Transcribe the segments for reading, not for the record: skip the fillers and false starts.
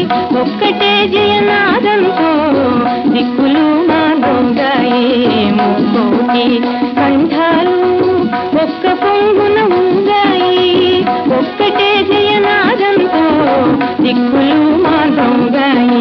ఒక్కటే జయనాదంతో దిక్కులు మానోగాయి ముకోటి కంఠాలు ఒక్క పొంగున ఊగాయి ఒక్కటే జయనాదంతో దిక్కులు మానోగాయి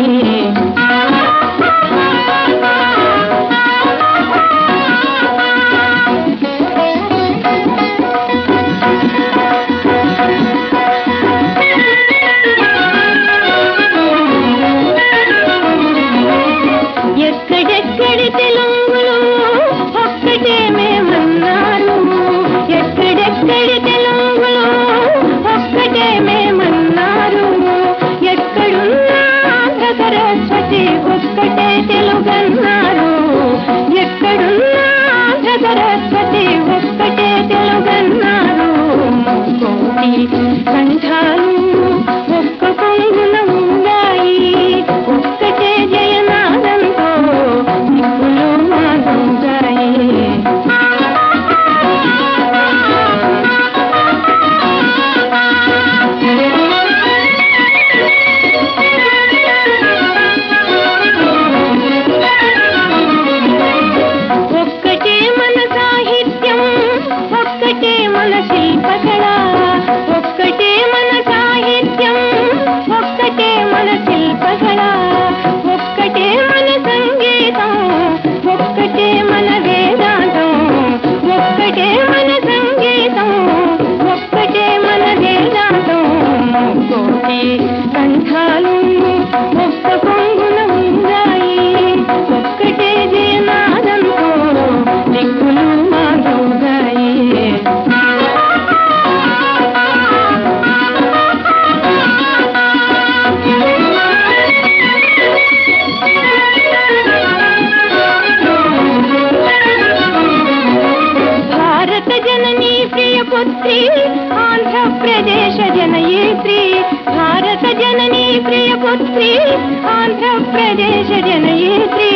ఎక్కడెక్కడి తెలుగులు ఒక్కటే మేమన్నారు ఎక్కడెక్కడి తెలుగులు ఒక్కటే మేమన్నారు ఎక్కడున్నా ఆంధ్ర సరస్వతి ఒక్కటే తెలుగన్నారు ఎక్కడున్నా ఆంధ్ర సరస్వతి ఒక్కటే తెలుగన్నారు కోటి కంఠాలు ఒక్క పొంగున ఉన్నాయి ఒక్కటే జయనాదంతో దిక్కులు మానోగాయి ఒక్కటే మన సాహిత్యం ఒక్కటే మన శిల్పకళ ఒక్కటే మన సాహిత్యం ఒక్కటే మన శిల్పకళ ఒక్కటే మన సంగీతం ఒక్కటే మన వేదాంతం ఒక్కటే మన సంగీతం ఒక్కటే మన వేదాంతం కోటి కంఠాలు ఒక్క పొంగున ఉన్నాయి ఒక్కటే జయనాదంతో దిక్కులు మానోగాయి భారత జననీ ప్రియపుత్రి ఆంధ్రప్రదేశ జనయేత్రి భారత జననీ ప్రియపుత్రి ఆంధ్రప్రదేశ జనయేత్రి